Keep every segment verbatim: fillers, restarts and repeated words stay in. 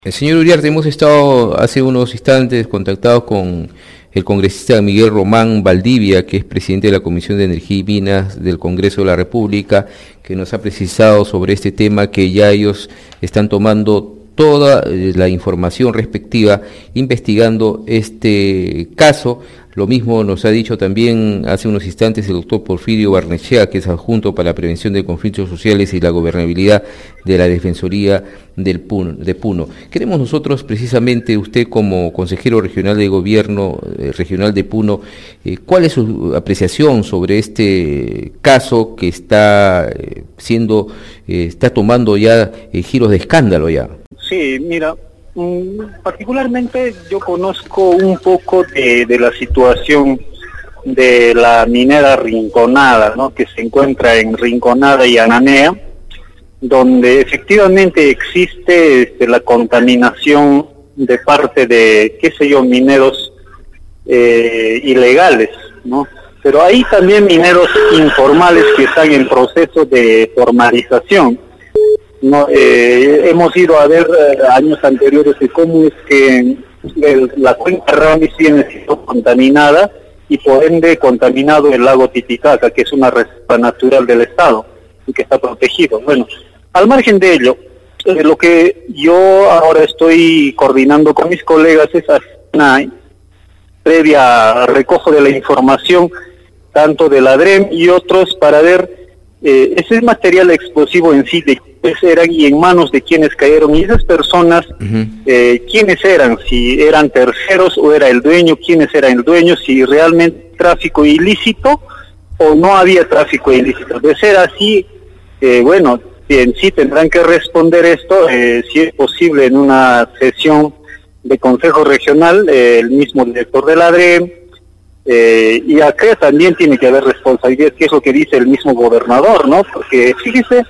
El señor Uriarte, hemos estado hace unos instantes contactados con el congresista Miguel Román Valdivia, que es presidente de la Comisión de Energía y Minas del Congreso de la República, que nos ha precisado sobre este tema, que ya ellos están tomando toda la información respectiva, investigando este caso. Lo mismo nos ha dicho también hace unos instantes el doctor Porfirio Barnechea, que es adjunto para la prevención de conflictos sociales y la gobernabilidad de la Defensoría del Puno, de Puno. Queremos nosotros, precisamente, usted como consejero regional de gobierno eh, regional de Puno, eh, ¿cuál es su apreciación sobre este caso que está eh, siendo, eh, está tomando ya eh, giros de escándalo ya? Sí, mira, particularmente yo conozco un poco de, de la situación de la minera Rinconada, ¿no?, que se encuentra en Rinconada y Ananea, donde efectivamente existe este, la contaminación de parte de, qué sé yo, mineros eh, ilegales, ¿no? Pero hay también mineros informales que están en proceso de formalización. No, eh, hemos ido a ver eh, años anteriores de cómo es que el, la cuenca Ramis tiene sido contaminada y por ende contaminado el lago Titicaca, que es una reserva natural del Estado y que está protegido. Bueno, al margen de ello, eh, lo que yo ahora estoy coordinando con mis colegas es hacer una previa recojo de la información tanto de la D R E M y otros para ver eh, ese material explosivo en sí de eran y en manos de quienes cayeron, y esas personas, uh-huh. eh, quiénes eran, si eran terceros o era el dueño, quiénes eran el dueño, si realmente tráfico ilícito o no había tráfico ilícito. De ser así, eh, bueno, en sí tendrán que responder esto, eh, si es posible en una sesión de Consejo Regional, eh, el mismo director de la D R E M, eh, y acá también tiene que haber responsabilidad, que es lo que dice el mismo gobernador, ¿no? Porque fíjese,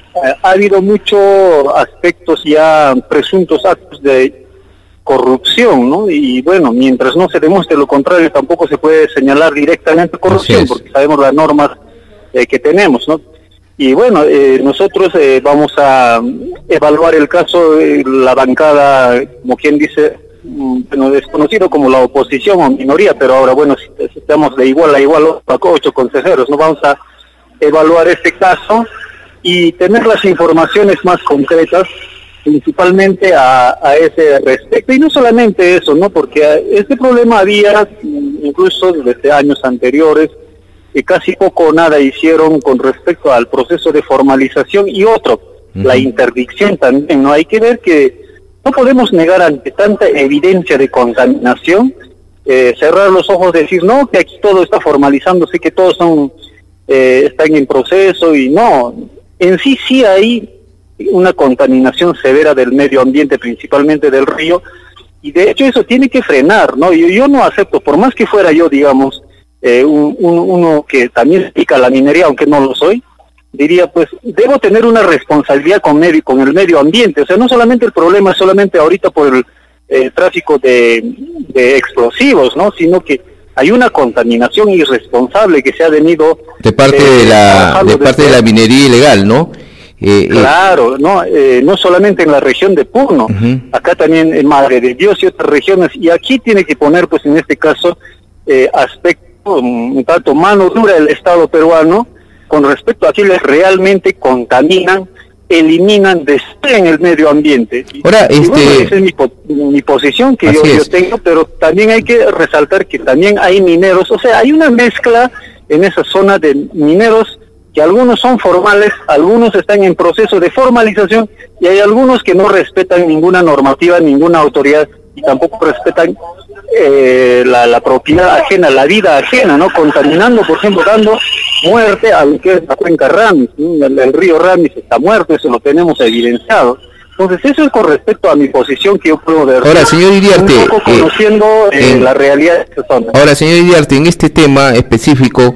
ha habido muchos aspectos ya, presuntos actos de corrupción, ¿no? Y bueno, mientras no se demuestre lo contrario, tampoco se puede señalar directamente corrupción, porque sabemos las normas eh, que tenemos, ¿no? Y bueno, eh, nosotros eh, vamos a evaluar el caso, eh, la bancada, como quien dice, bueno, desconocido como la oposición o minoría, pero ahora, bueno, si estamos de igual a igual, ocho consejeros, ¿no? Vamos a evaluar este caso y tener las informaciones más concretas, principalmente a, a ese respecto. Y no solamente eso, ¿no? Porque este problema había, incluso desde años anteriores, que casi poco o nada hicieron con respecto al proceso de formalización y otro, uh-huh. la interdicción también, ¿no? Hay que ver que no podemos negar ante tanta evidencia de contaminación, eh, cerrar los ojos y decir, no, que aquí todo está formalizándose, que todos son, eh, están en proceso, y no. En sí sí hay una contaminación severa del medio ambiente, principalmente del río, y de hecho eso tiene que frenar, ¿no? Yo, yo no acepto, por más que fuera yo, digamos, eh, un, un, uno que también se dedica a la minería, aunque no lo soy, diría, pues, debo tener una responsabilidad con, medio, con el medio ambiente. O sea, no solamente el problema es solamente ahorita por el eh, tráfico de, de explosivos, ¿no? Sino que hay una contaminación irresponsable que se ha venido de parte eh, de la de parte de la minería ilegal, ¿no? Eh, claro, eh. no eh, no solamente en la región de Puno, uh-huh. acá también en Madre de Dios y otras regiones, y aquí tiene que poner, pues, en este caso, eh, aspecto un tanto mano dura el Estado peruano con respecto a quienes realmente contaminan, eliminan, destruyen el medio ambiente. Ahora, y, este... bueno, esa es mi, mi posición que yo, yo tengo, pero también hay que resaltar que también hay mineros, o sea, hay una mezcla en esa zona de mineros, que algunos son formales, algunos están en proceso de formalización, y hay algunos que no respetan ninguna normativa, ninguna autoridad, y tampoco respetan eh, la, la propiedad ajena, la vida ajena, ¿no? Contaminando, por ejemplo, dando muerte a lo que es la cuenca Ramis, ¿no? el, el río Ramis está muerto, eso lo tenemos evidenciado. Entonces, eso es con respecto a mi posición que yo puedo ver. Ahora, señor Iriarte, un poco conociendo eh, eh, la realidad de esta zona. Ahora, señor Iriarte, en este tema específico,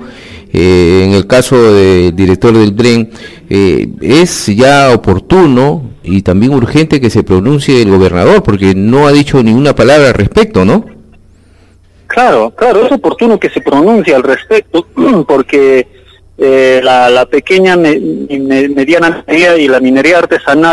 eh, en el caso del director del D R E M, eh, es ya oportuno y también urgente que se pronuncie el gobernador, porque no ha dicho ninguna palabra al respecto, ¿no? Claro, claro, es oportuno que se pronuncie al respecto, porque eh, la, la pequeña, me, me, mediana minería y la minería artesanal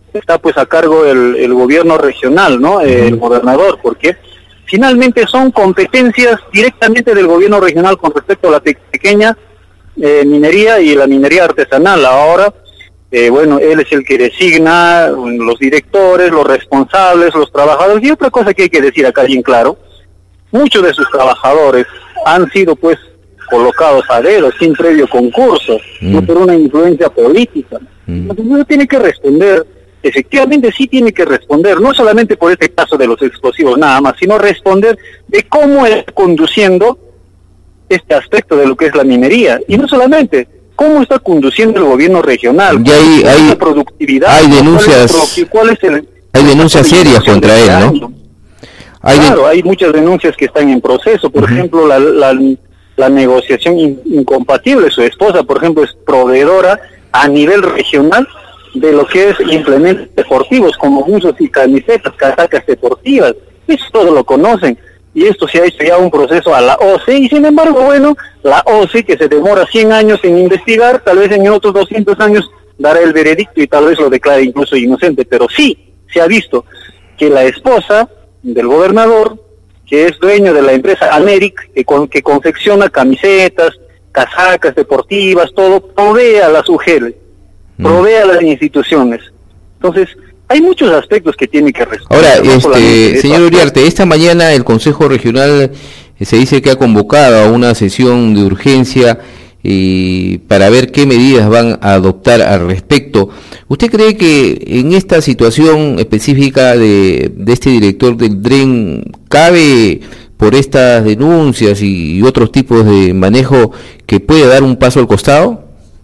está pues a cargo el, el gobierno regional, ¿no? El gobernador, porque finalmente son competencias directamente del gobierno regional con respecto a la pe pequeña eh, minería y la minería artesanal. Ahora, eh, bueno, él es el que designa los directores, los responsables, los trabajadores. Y otra cosa que hay que decir acá bien claro, muchos de sus trabajadores han sido pues colocados a dedo, sin previo concurso, mm. no por una influencia política. Mm. Entonces uno tiene que responder, efectivamente sí tiene que responder, no solamente por este caso de los explosivos nada más, sino responder de cómo está conduciendo este aspecto de lo que es la minería. Y no solamente, cómo está conduciendo el gobierno regional, ya hay, cuál hay, es la productividad, hay denuncias, cuál es el, cuál es el, hay denuncias serias contra él, ¿no? Hay claro, hay muchas denuncias que están en proceso, por uh-huh. ejemplo, la, la, la negociación in, incompatible, su esposa, por ejemplo, es proveedora a nivel regional de lo que es implementos deportivos, como buzos y camisetas, casacas deportivas, eso todo lo conocen, y esto se ha hecho ya un proceso a la O C E, y sin embargo, bueno, la O C E, que se demora cien años en investigar, tal vez en otros doscientos años dará el veredicto y tal vez lo declare incluso inocente, pero sí se ha visto que la esposa del gobernador, que es dueño de la empresa Americ, que, con, que confecciona camisetas, casacas deportivas, todo, provee a las U G L, mm. provee a las instituciones. Entonces, hay muchos aspectos que tiene que responder. Ahora, no este, señor Uriarte, esta mañana el Consejo Regional eh, se dice que ha convocado a una sesión de urgencia y para ver qué medidas van a adoptar al respecto. ¿Usted cree que en esta situación específica de, de este director del D R E N cabe por estas denuncias y, y otros tipos de manejo que puede dar un paso al costado?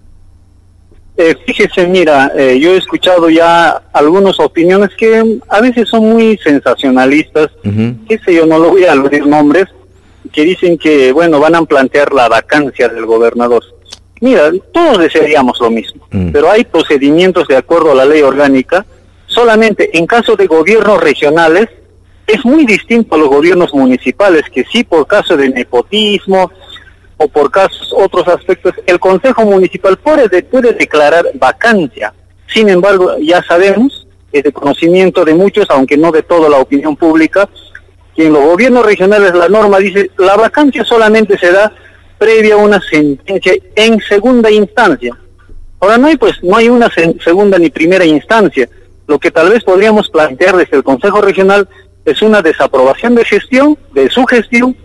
Eh, fíjese, mira, eh, yo he escuchado ya algunas opiniones que a veces son muy sensacionalistas, uh-huh. qué sé yo, no lo voy a aludir nombres, que dicen que, bueno, van a plantear la vacancia del gobernador. Mira, todos desearíamos lo mismo, mm. pero hay procedimientos de acuerdo a la ley orgánica. Solamente en caso de gobiernos regionales, es muy distinto a los gobiernos municipales, que sí por caso de nepotismo o por casos otros aspectos, el Consejo Municipal puede, de, puede declarar vacancia. Sin embargo, ya sabemos, es de conocimiento de muchos, aunque no de toda la opinión pública, que en los gobiernos regionales la norma dice la vacancia solamente se da previa a una sentencia en segunda instancia. Ahora no hay pues no hay una se- segunda ni primera instancia. Lo que tal vez podríamos plantear desde el Consejo Regional es una desaprobación de gestión, de su gestión,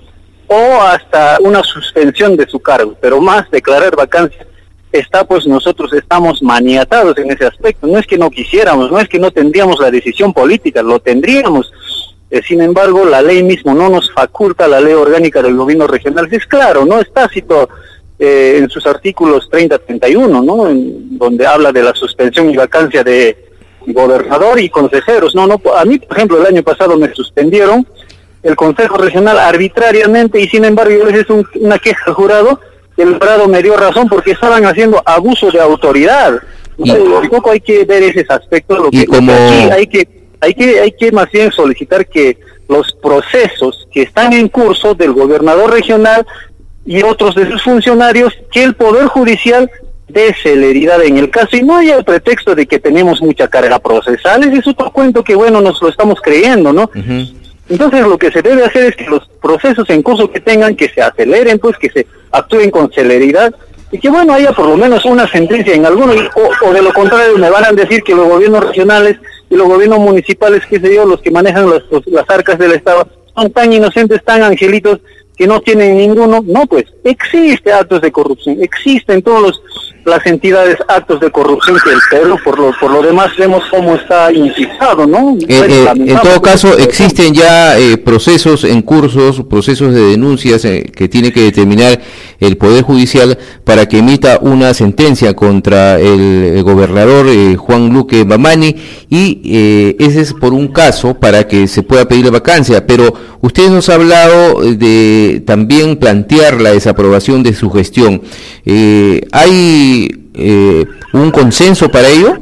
o hasta una suspensión de su cargo, pero más declarar vacancia está pues nosotros estamos maniatados en ese aspecto. No es que no quisiéramos, no es que no tendríamos la decisión política, lo tendríamos. Eh, sin embargo, la ley mismo no nos faculta, la ley orgánica del gobierno regional. Es claro, ¿no? Es tácito eh, en sus artículos treinta a treinta y uno, ¿no? En, donde habla de la suspensión y vacancia de gobernador y consejeros. No, no, a mí, por ejemplo, el año pasado me suspendieron el Consejo Regional arbitrariamente y sin embargo yo les hice un, una queja al jurado. El jurado me dio razón porque estaban haciendo abuso de autoridad. Y, un poco hay que ver ese aspecto. Lo que, como... aquí hay que Hay que, hay que más bien solicitar que los procesos que están en curso del gobernador regional y otros de sus funcionarios, que el Poder Judicial dé celeridad en el caso y no haya el pretexto de que tenemos mucha carga procesal. Ese es otro cuento que, bueno, nos lo estamos creyendo, ¿no? Uh-huh. Entonces lo que se debe hacer es que los procesos en curso que tengan, que se aceleren, pues que se actúen con celeridad y que, bueno, haya por lo menos una sentencia en alguno, o, o de lo contrario me van a decir que los gobiernos regionales y los gobiernos municipales, qué sé yo, los que manejan los, los, las arcas del Estado, son tan inocentes, tan angelitos, que no tienen ninguno. No, pues, existe actos de corrupción, existen todos los, las entidades actos de corrupción que el Perú, por lo, por lo demás, vemos cómo está incitado, ¿no? Eh, eh, en todo caso, existen ya eh, procesos en cursos, procesos de denuncias eh, que tiene que determinar el Poder Judicial para que emita una sentencia contra el, el gobernador eh, Juan Luque Mamani, y eh, ese es por un caso para que se pueda pedir la vacancia, pero usted nos ha hablado de también plantear la desaprobación de su gestión. Eh, ¿Hay eh, un consenso para ello?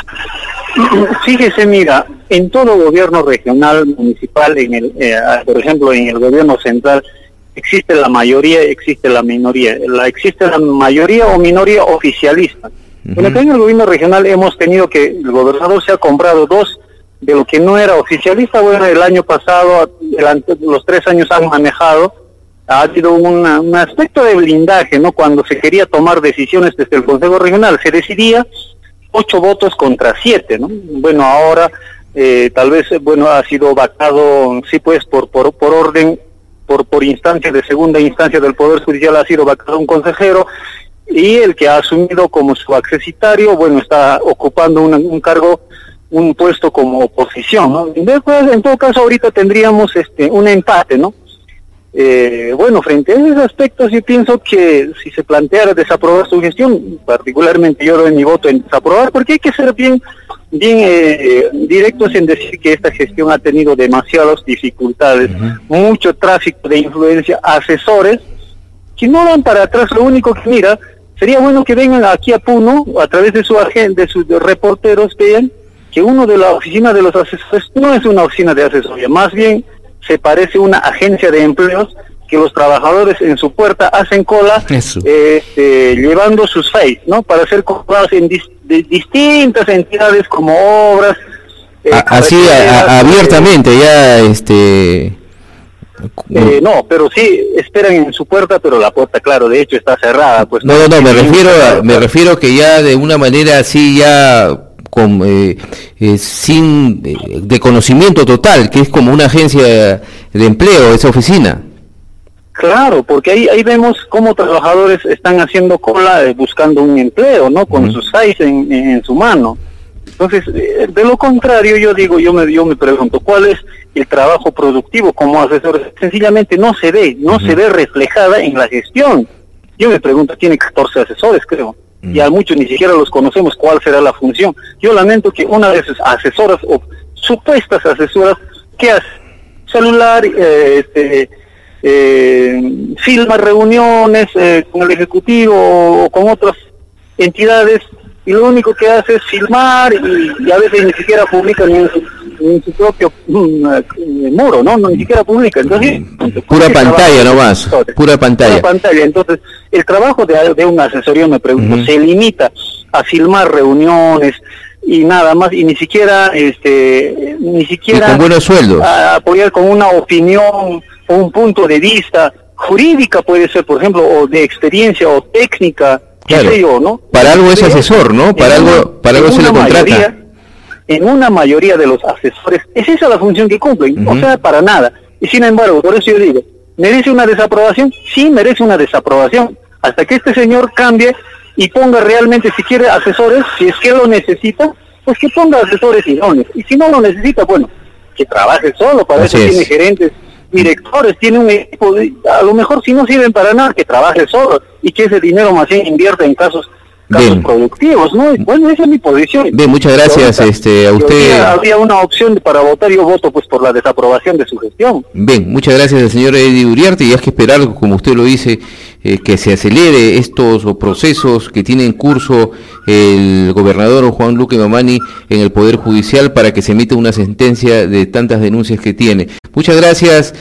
Fíjese, mira, en todo gobierno regional, municipal, en el, eh, por ejemplo, en el gobierno central, existe la mayoría, existe la minoría. La, existe la mayoría o minoría oficialista. Uh-huh. Bueno, acá en el gobierno regional hemos tenido que, el gobernador se ha comprado dos de lo que no era oficialista. Bueno, el año pasado, el, los tres años han manejado, ha sido una, un aspecto de blindaje, ¿no? Cuando se quería tomar decisiones desde el Consejo Regional, se decidía ocho votos contra siete, ¿no? Bueno, ahora eh, tal vez, bueno, ha sido vacado, sí pues, por por por orden, por por instancia de segunda instancia del Poder Judicial ha sido vacado un consejero, y el que ha asumido como su accesitario, bueno, está ocupando una, un cargo, un puesto como oposición, ¿no? Después, en todo caso, ahorita tendríamos este un empate, ¿no? Eh, bueno, frente a esos aspectos, yo pienso que si se planteara desaprobar su gestión, particularmente yo doy mi voto en desaprobar, porque hay que ser bien bien eh, directos en decir que esta gestión ha tenido demasiadas dificultades, uh-huh. mucho tráfico de influencia, asesores que no dan para atrás. Lo único que mira, sería bueno que vengan aquí a Puno, a través de su agente, de sus reporteros, vean que uno de la oficina de los asesores no es una oficina de asesoría, más bien se parece a una agencia de empleos, que los trabajadores en su puerta hacen cola, eh, eh, llevando sus face, ¿no? Para ser comprados en dis, de distintas entidades como obras. Eh, a, así a, a, abiertamente, eh, ya este... Eh, no, pero sí esperan en su puerta, pero la puerta, claro, de hecho está cerrada. Pues no, no, no, me refiero, a, me refiero que ya de una manera así ya... Con, eh, eh, sin eh, de conocimiento total, que es como una agencia de empleo, esa oficina. Claro, porque ahí ahí vemos cómo trabajadores están haciendo cola eh, buscando un empleo, ¿no? Con uh-huh. sus S A I S en, en su mano. Entonces, eh, de lo contrario, yo digo, yo me yo me pregunto, ¿cuál es el trabajo productivo como asesor? Sencillamente no se ve, no uh-huh. se ve reflejada en la gestión. Yo me pregunto, tiene catorce asesores, creo. Y a muchos ni siquiera los conocemos cuál será la función. Yo lamento que una de sus asesoras o supuestas asesoras que hace celular, eh, este, eh, filma reuniones eh, con el ejecutivo o con otras entidades, y lo único que hace es filmar y, y a veces ni siquiera publica ni en su, ni en su propio um, muro, ¿no? ¿no? Ni siquiera publica. Entonces, pura pantalla nomás, pura pantalla. Pura pantalla. Entonces, el trabajo de, de un asesoría, me pregunto, uh-huh. se limita a filmar reuniones y nada más, y ni siquiera, este, ni siquiera... Y con buenos sueldos. A apoyar con una opinión o un punto de vista jurídica, puede ser, por ejemplo, o de experiencia o técnica. Claro, yo, ¿no? Para algo es asesor, ¿no? Para algo, una, para algo se le contrata. Mayoría, en una mayoría de los asesores, es esa la función que cumplen, uh-huh. o sea, para nada. Y sin embargo, por eso yo digo, ¿merece una desaprobación? Sí, merece una desaprobación. Hasta que este señor cambie y ponga realmente, si quiere asesores, si es que lo necesita, pues que ponga asesores idóneos. Y si no lo necesita, bueno, que trabaje solo, para Así eso es. Tiene gerentes, directores, tiene un equipo, a lo mejor si no sirven para nada, que trabaje solo y que ese dinero más bien invierta en casos, casos bien. productivos, ¿no? Bueno, esa es mi posición. Bien, muchas gracias ahorita, este, a usted. Había, había una opción para votar, yo voto pues por la desaprobación de su gestión. Bien, muchas gracias al señor Eddie Uriarte, y hay que esperar, como usted lo dice, eh, que se acelere estos procesos que tiene en curso el gobernador Juan Luque Mamani en el Poder Judicial para que se emita una sentencia de tantas denuncias que tiene. Muchas gracias.